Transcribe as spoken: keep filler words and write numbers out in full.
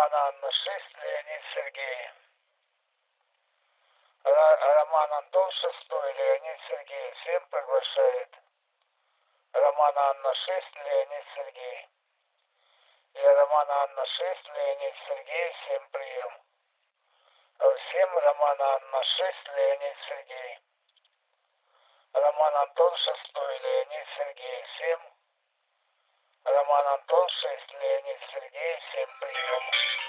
Роман Анна шесть, Леонид Сергей. Роман Антон шестой, Леонид Сергей. Всем приглашает. Роман Анна шесть, Леонид Сергей. Я Роман Анна шесть, Леонид Сергей. Всем прием. Всем Роман Анна шесть, Леонид Сергей. Роман Антон шесть.